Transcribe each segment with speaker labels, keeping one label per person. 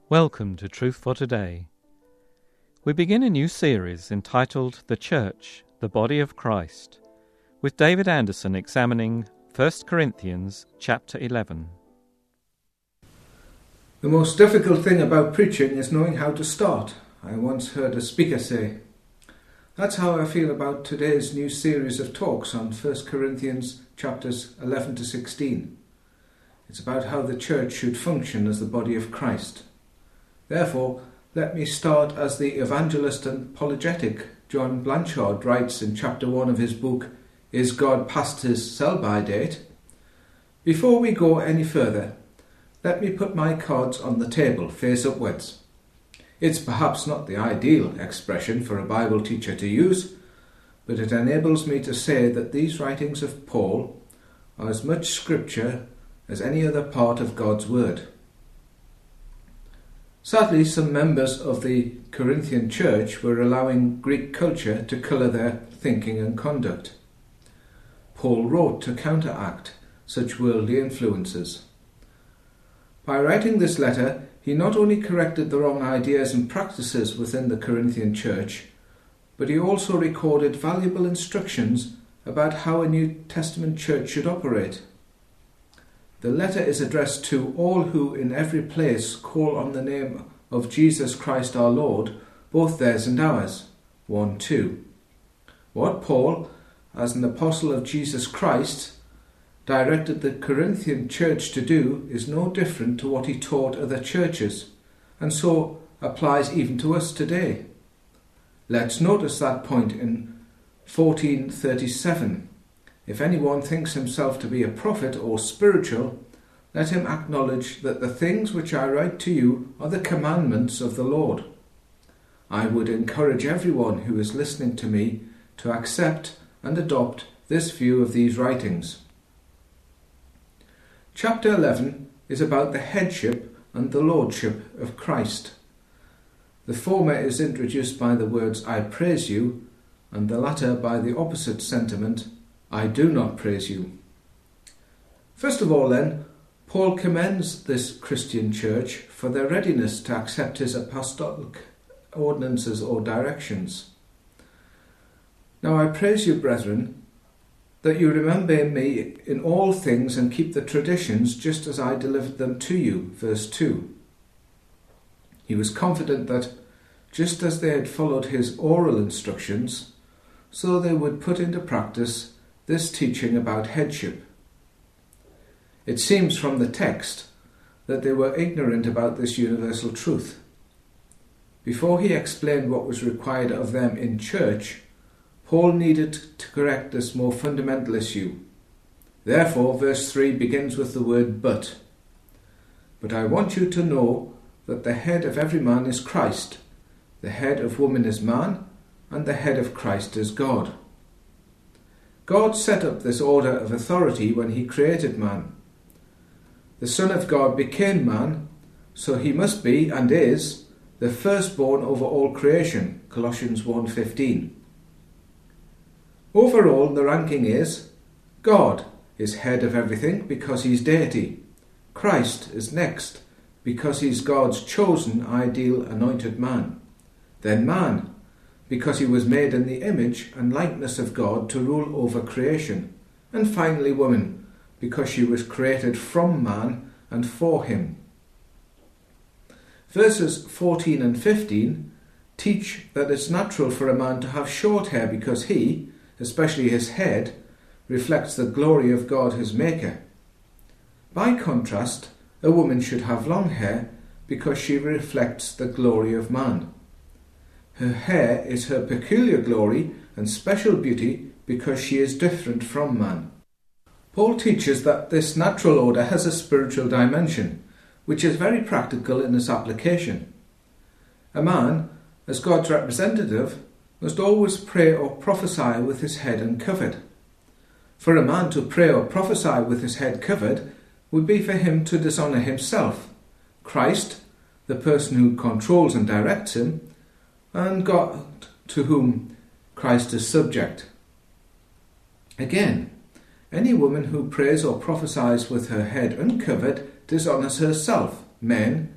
Speaker 1: Welcome to Truth for Today. We begin a new series entitled The Church, the Body of Christ, with David Anderson examining 1 Corinthians chapter 11.
Speaker 2: The most difficult thing about preaching is knowing how to start, I once heard a speaker say. That's how I feel about today's new series of talks on 1 Corinthians chapters 11 to 16. It's about how the church should function as the body of Christ. Therefore, let me start as the evangelist and apologetic John Blanchard writes in chapter 1 of his book, Is God Past His Sell-By Date? Before we go any further, let me put my cards on the table, face upwards. It's perhaps not the ideal expression for a Bible teacher to use, but it enables me to say that these writings of Paul are as much scripture as any other part of God's Word. Sadly, some members of the Corinthian church were allowing Greek culture to colour their thinking and conduct. Paul wrote to counteract such worldly influences. By writing this letter, he not only corrected the wrong ideas and practices within the Corinthian church, but he also recorded valuable instructions about how a New Testament church should operate. The letter is addressed to all who in every place call on the name of Jesus Christ our Lord, both theirs and ours. 1:2. What Paul, as an apostle of Jesus Christ, directed the Corinthian church to do is no different to what he taught other churches, and so applies even to us today. Let's notice that point in 14:37. If anyone thinks himself to be a prophet or spiritual, let him acknowledge that the things which I write to you are the commandments of the Lord. I would encourage everyone who is listening to me to accept and adopt this view of these writings. Chapter 11 is about the headship and the lordship of Christ. The former is introduced by the words, I praise you, and the latter by the opposite sentiment, I do not praise you. First of all then, Paul commends this Christian church for their readiness to accept his apostolic ordinances or directions. Now I praise you, brethren, that you remember me in all things and keep the traditions just as I delivered them to you. Verse 2. He was confident that just as they had followed his oral instructions, so they would put into practice this teaching about headship. It seems from the text that they were ignorant about this universal truth. Before he explained what was required of them in church, Paul needed to correct this more fundamental issue. Therefore, verse 3 begins with the word but. But I want you to know that the head of every man is Christ, the head of woman is man, and the head of Christ is God. God set up this order of authority when he created man. The Son of God became man, so he must be, and is, the firstborn over all creation, Colossians 1:15. Overall, the ranking is, God is head of everything because he's deity. Christ is next because he's God's chosen, ideal, anointed man. Then man, because he was made in the image and likeness of God to rule over creation. And finally woman, because she was created from man and for him. Verses 14 and 15 teach that it's natural for a man to have short hair because he, especially his head, reflects the glory of God his maker. By contrast, a woman should have long hair because she reflects the glory of man. Her hair is her peculiar glory and special beauty because she is different from man. Paul teaches that this natural order has a spiritual dimension, which is very practical in its application. A man, as God's representative, must always pray or prophesy with his head uncovered. For a man to pray or prophesy with his head covered would be for him to dishonour himself, Christ, the person who controls and directs him, and God to whom Christ is subject. Again, any woman who prays or prophesies with her head uncovered dishonours herself, men,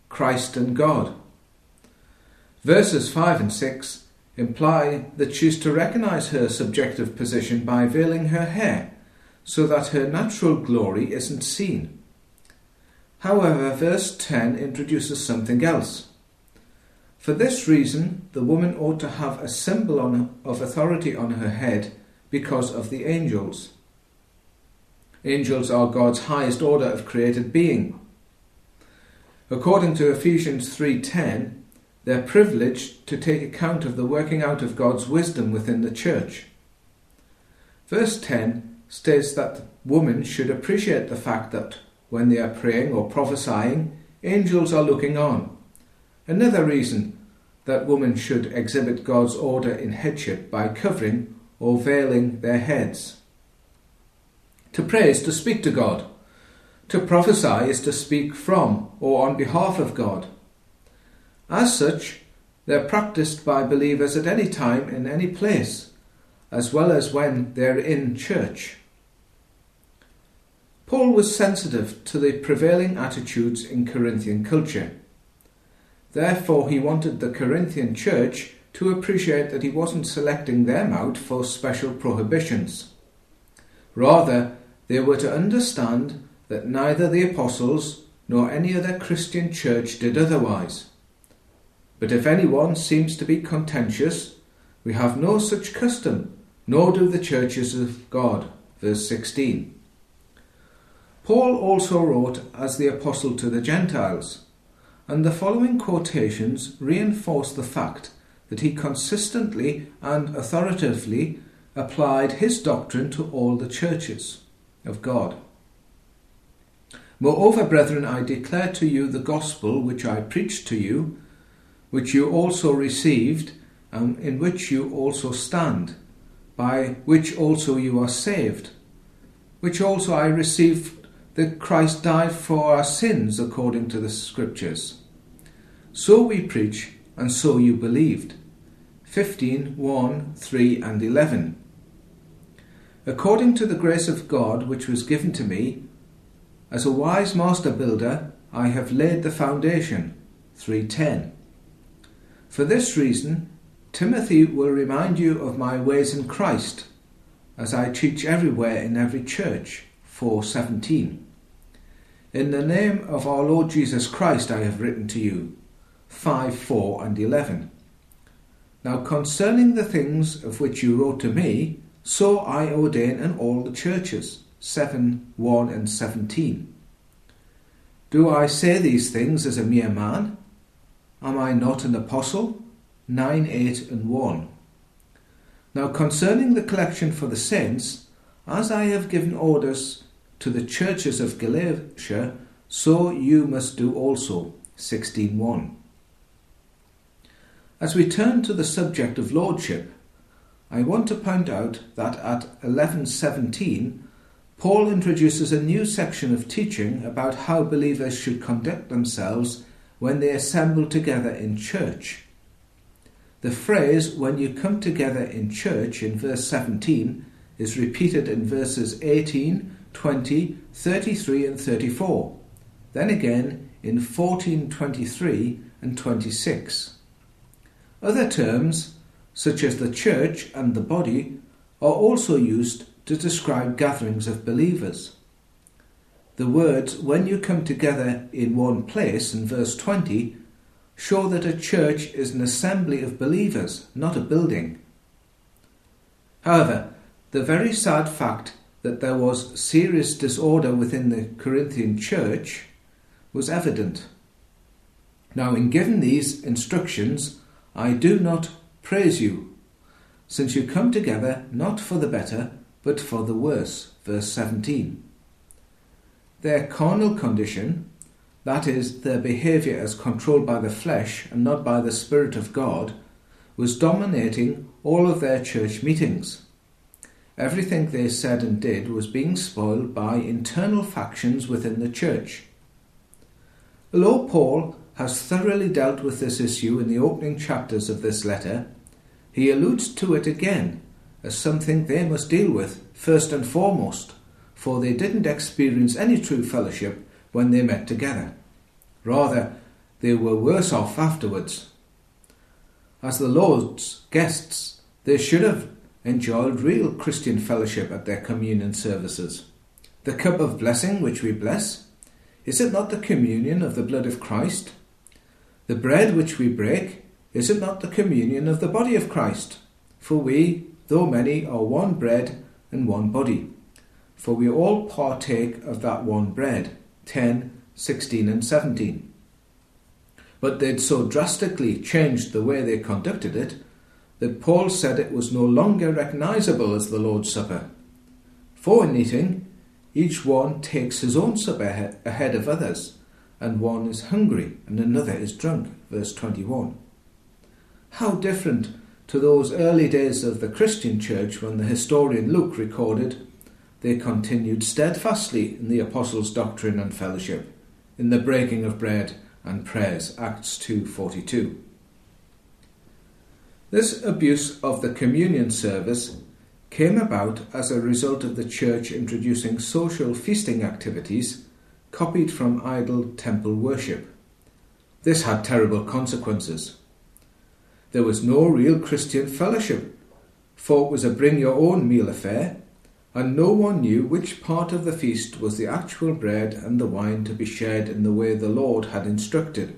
Speaker 2: Christ and God. Verses 5 and 6 imply that she's to recognise her subjective position by veiling her hair so that her natural glory isn't seen. However, verse 10 introduces something else. For this reason, the woman ought to have a symbol of authority on her head because of the angels. Angels are God's highest order of created being. According to Ephesians 3:10, they're privileged to take account of the working out of God's wisdom within the church. Verse 10 states that women should appreciate the fact that when they are praying or prophesying, angels are looking on. Another reason that women should exhibit God's order in headship by covering or veiling their heads. To pray is to speak to God. To prophesy is to speak from or on behalf of God. As such, they're practiced by believers at any time in any place, as well as when they're in church. Paul was sensitive to the prevailing attitudes in Corinthian culture. Therefore, he wanted the Corinthian church to appreciate that he wasn't selecting them out for special prohibitions. Rather, they were to understand that neither the apostles nor any other Christian church did otherwise. But if anyone seems to be contentious, we have no such custom, nor do the churches of God. Verse 16. Paul also wrote as the apostle to the Gentiles, and the following quotations reinforce the fact that he consistently and authoritatively applied his doctrine to all the churches of God. Moreover, brethren, I declare to you the gospel which I preached to you, which you also received, and in which you also stand, by which also you are saved, which also I received, that Christ died for our sins according to the Scriptures. So we preach, and so you believed. 15:1, 3 and 11. According to the grace of God which was given to me, as a wise master builder, I have laid the foundation. 3:10. For this reason, Timothy will remind you of my ways in Christ, as I teach everywhere in every church. 4:17. In the name of our Lord Jesus Christ I have written to you. 5:4 and 11. Now concerning the things of which you wrote to me, so I ordain in all the churches. 7:1 and 17. Do I say these things as a mere man? Am I not an apostle? 9:8 and 1. Now concerning the collection for the saints, as I have given orders to the churches of Galatia, so you must do also. 16:1. As we turn to the subject of lordship, I want to point out that at 11:17, Paul introduces a new section of teaching about how believers should conduct themselves when they assemble together in church. The phrase, when you come together in church, in verse 17, is repeated in verses 18, 20, 33 and 34. Then again in 14, 23 and 26. Other terms, such as the church and the body, are also used to describe gatherings of believers. The words, when you come together in one place, in verse 20, show that a church is an assembly of believers, not a building. However, the very sad fact that there was serious disorder within the Corinthian church was evident. Now, in giving these instructions, I do not praise you, since you come together not for the better, but for the worse. Verse 17. Their carnal condition, that is, their behaviour as controlled by the flesh and not by the Spirit of God, was dominating all of their church meetings. Everything they said and did was being spoiled by internal factions within the church. Although Paul has thoroughly dealt with this issue in the opening chapters of this letter, he alludes to it again as something they must deal with first and foremost, for they didn't experience any true fellowship when they met together. Rather, they were worse off afterwards. As the Lord's guests, they should have enjoyed real Christian fellowship at their communion services. The cup of blessing which we bless, is it not the communion of the blood of Christ? The bread which we break, is it not the communion of the body of Christ? For we, though many, are one bread and one body. For we all partake of that one bread. 10, 16 and 17. But they'd so drastically changed the way they conducted it that Paul said it was no longer recognizable as the Lord's Supper. For in eating, each one takes his own supper ahead of others, and one is hungry and another is drunk. Verse 21. How different to those early days of the Christian church when the historian Luke recorded, they continued steadfastly in the apostles' doctrine and fellowship, in the breaking of bread and prayers. Acts 2:42. This abuse of the communion service came about as a result of the church introducing social feasting activities copied from idol temple worship. This had terrible consequences. There was no real Christian fellowship, for it was a bring-your-own-meal affair, and no one knew which part of the feast was the actual bread and the wine to be shared in the way the Lord had instructed.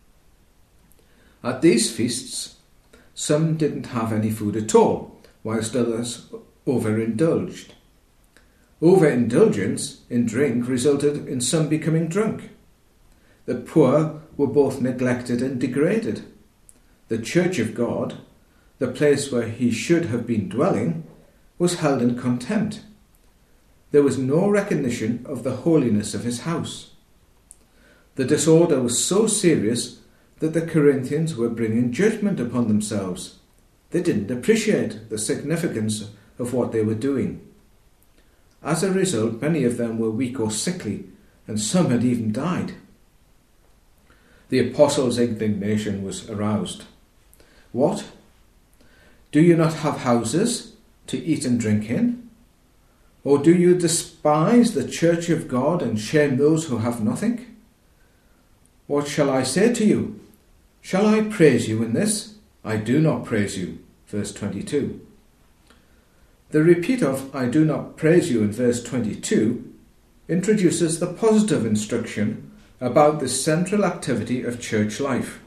Speaker 2: At these feasts, some didn't have any food at all, whilst others overindulged. Overindulgence in drink resulted in some becoming drunk. The poor were both neglected and degraded. The church of God, the place where he should have been dwelling, was held in contempt. There was no recognition of the holiness of his house. The disorder was so serious that the Corinthians were bringing judgment upon themselves. They didn't appreciate the significance of what they were doing. As a result, many of them were weak or sickly, and some had even died. The apostles' indignation was aroused. What? Do you not have houses to eat and drink in? Or do you despise the church of God and shame those who have nothing? What shall I say to you? Shall I praise you in this? I do not praise you. Verse 22. The repeat of I do not praise you in verse 22 introduces the positive instruction about the central activity of church life.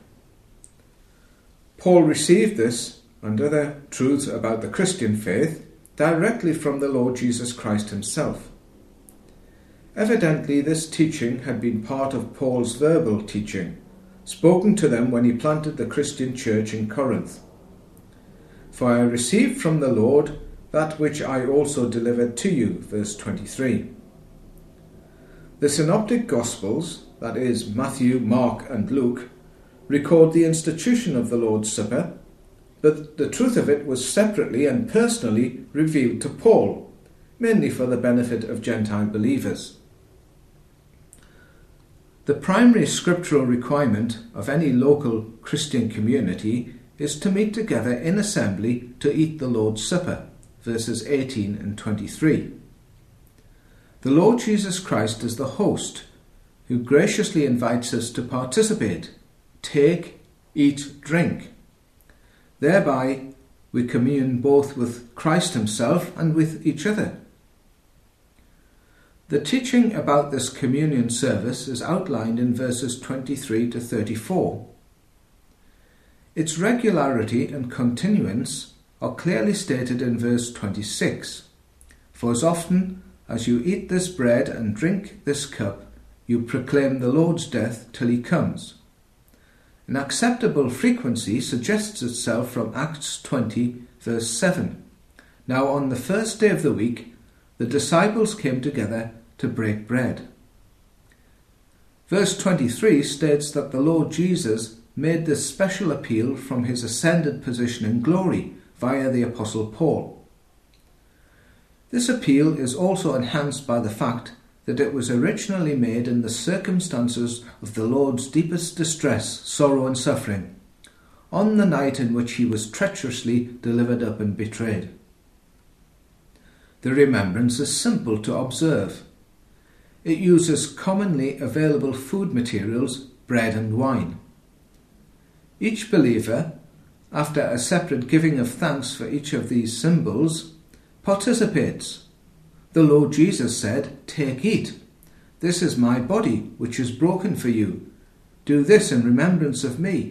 Speaker 2: Paul received this and other truths about the Christian faith directly from the Lord Jesus Christ himself. Evidently, this teaching had been part of Paul's verbal teaching, spoken to them when he planted the Christian church in Corinth. For I received from the Lord that which I also delivered to you, verse 23. The Synoptic Gospels, that is, Matthew, Mark and Luke, record the institution of the Lord's Supper, but the truth of it was separately and personally revealed to Paul, mainly for the benefit of Gentile believers. The primary scriptural requirement of any local Christian community is to meet together in assembly to eat the Lord's Supper, verses 18 and 23. The Lord Jesus Christ is the host who graciously invites us to participate, take, eat, drink. Thereby we commune both with Christ himself and with each other. The teaching about this communion service is outlined in verses 23 to 34. Its regularity and continuance are clearly stated in verse 26. For as often as you eat this bread and drink this cup, you proclaim the Lord's death till he comes. An acceptable frequency suggests itself from Acts 20, verse 7. Now on the first day of the week, the disciples came together to break bread. Verse 23 states that the Lord Jesus made this special appeal from his ascended position in glory via the Apostle Paul. This appeal is also enhanced by the fact that it was originally made in the circumstances of the Lord's deepest distress, sorrow and suffering, on the night in which he was treacherously delivered up and betrayed. The remembrance is simple to observe. It uses commonly available food materials, bread and wine, Each believer, after a separate giving of thanks for each of these symbols, participates. The Lord Jesus said, "Take, eat. This is my body, which is broken for you. Do this in remembrance of me."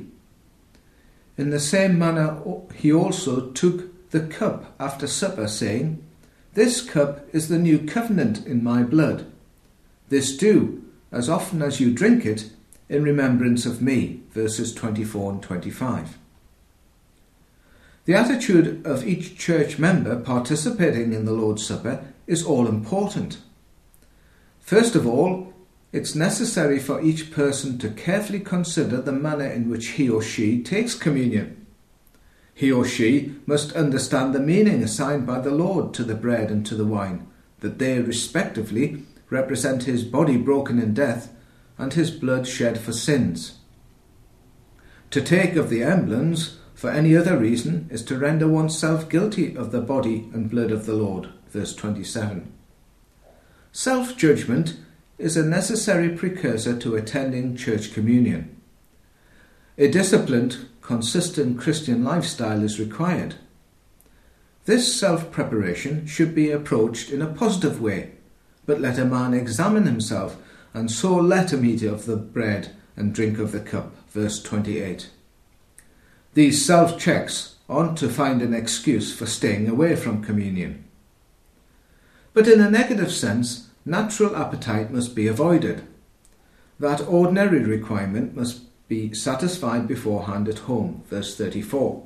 Speaker 2: In the same manner, he also took the cup after supper, saying, "This cup is the new covenant in my blood. This do, as often as you drink it, in remembrance of me." Verses 24 and 25. The attitude of each church member participating in the Lord's Supper is all important. First of all, it's necessary for each person to carefully consider the manner in which he or she takes communion. He or she must understand the meaning assigned by the Lord to the bread and to the wine, that they respectively represent his body broken in death and his blood shed for sins. To take of the emblems for any other reason is to render oneself guilty of the body and blood of the Lord. Verse 27. Self-judgment is a necessary precursor to attending church communion. A disciplined, consistent Christian lifestyle is required. This self-preparation should be approached in a positive way, but let a man examine himself, and so let him eat of the bread and drink of the cup. Verse 28. These self-checks aren't to find an excuse for staying away from communion. But in a negative sense, natural appetite must be avoided. That ordinary requirement must be satisfied beforehand at home. Verse 34.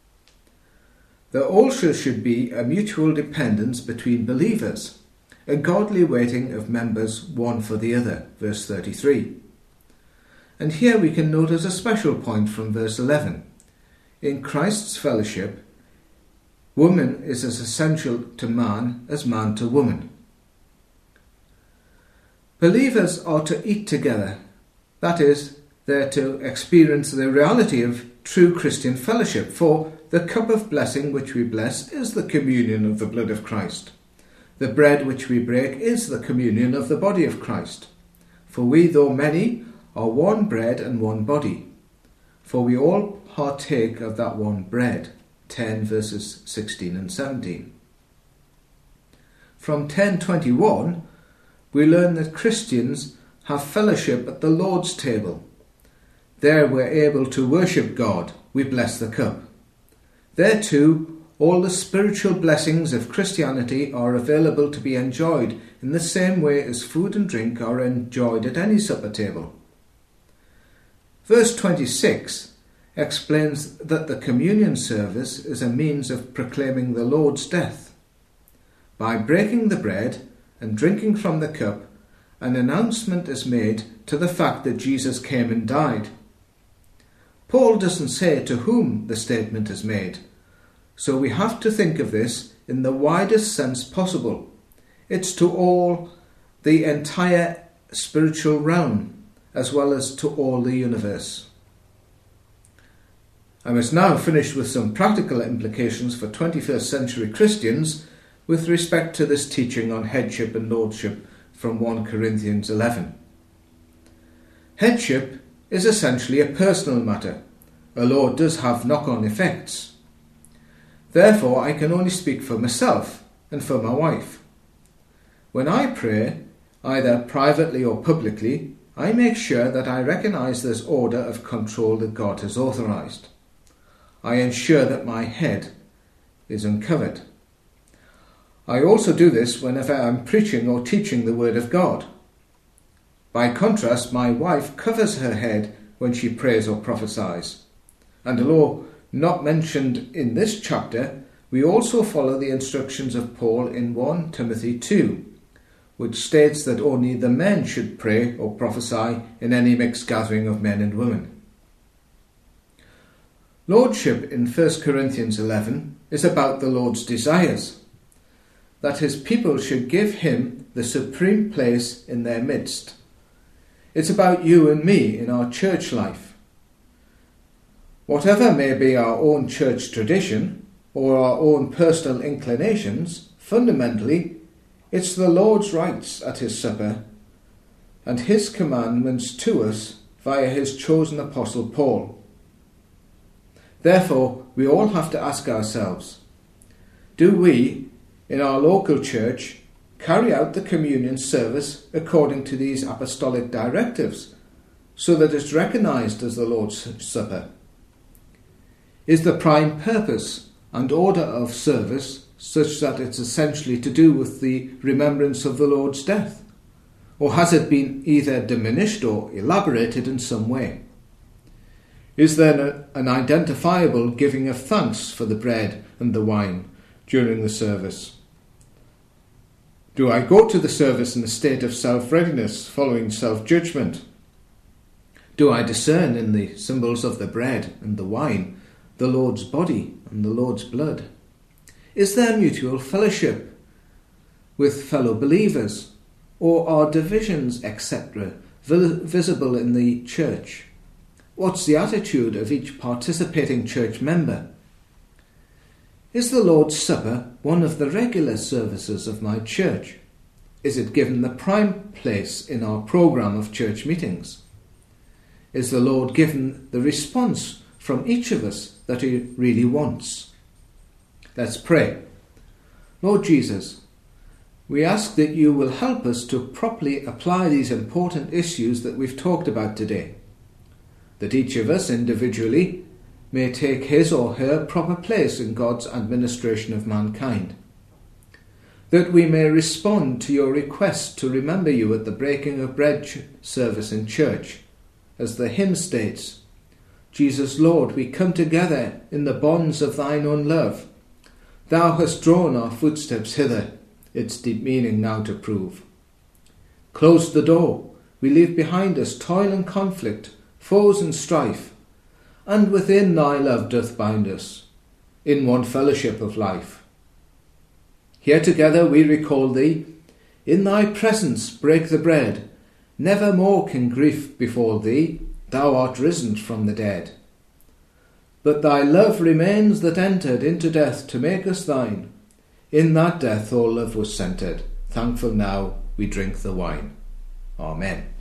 Speaker 2: There also should be a mutual dependence between believers, a godly waiting of members one for the other. Verse 33. And here we can notice a special point from verse 11. In Christ's fellowship, woman is as essential to man as man to woman. Believers are to eat together. That is, they're to experience the reality of true Christian fellowship, for the cup of blessing which we bless is the communion of the blood of Christ. The bread which we break is the communion of the body of Christ. For we, though many, are one bread and one body. For we all partake of that one bread. 10 verses 16 and 17. From 10:21, we learn that Christians have fellowship at the Lord's table. There we're able to worship God. We bless the cup. There too, all the spiritual blessings of Christianity are available to be enjoyed in the same way as food and drink are enjoyed at any supper table. Verse 26 explains that the communion service is a means of proclaiming the Lord's death. By breaking the bread and drinking from the cup, an announcement is made to the fact that Jesus came and died. Paul doesn't say to whom the statement is made, so we have to think of this in the widest sense possible. It's to all, the entire spiritual realm, as well as to all the universe. I must now finish with some practical implications for 21st century Christians with respect to this teaching on headship and lordship from 1 Corinthians 11. Headship is essentially a personal matter. A lord does have knock-on effects. Therefore, I can only speak for myself and for my wife. When I pray, either privately or publicly, I make sure that I recognize this order of control that God has authorized. I ensure that my head is uncovered. I also do this whenever I'm preaching or teaching the Word of God. By contrast, my wife covers her head when she prays or prophesies. And although not mentioned in this chapter, we also follow the instructions of Paul in 1 Timothy 2, which states that only the men should pray or prophesy in any mixed gathering of men and women. Lordship in 1 Corinthians 11 is about the Lord's desires, that his people should give him the supreme place in their midst. It's about you and me in our church life. Whatever may be our own church tradition or our own personal inclinations, fundamentally, it's the Lord's rights at his supper and his commandments to us via his chosen apostle Paul. Therefore, we all have to ask ourselves, do we, in our local church, carry out the communion service according to these apostolic directives, so that it's recognised as the Lord's Supper? Is the prime purpose and order of service such that it's essentially to do with the remembrance of the Lord's death? Or has it been either diminished or elaborated in some way? Is there an identifiable giving of thanks for the bread and the wine during the service? Do I go to the service in a state of self-readiness, following self-judgment? Do I discern in the symbols of the bread and the wine the Lord's body and the Lord's blood? Is there mutual fellowship with fellow believers, or are divisions, etc., visible in the church? What's the attitude of each participating church member? Is the Lord's Supper one of the regular services of my church? Is it given the prime place in our programme of church meetings? Is the Lord given the response from each of us that he really wants? Let's pray. Lord Jesus, we ask that you will help us to properly apply these important issues that we've talked about today, that each of us individually may take his or her proper place in God's administration of mankind, that we may respond to your request to remember you at the breaking of bread service in church, as the hymn states, Jesus Lord, we come together in the bonds of thine own love. Thou hast drawn our footsteps hither, its deep meaning now to prove. Close the door, we leave behind us toil and conflict, foes and strife, and within thy love doth bind us, in one fellowship of life. Here together we recall thee, in thy presence break the bread, never more can grief befall thee, thou art risen from the dead. But thy love remains that entered into death to make us thine. In that death all love was centred, thankful now we drink the wine. Amen.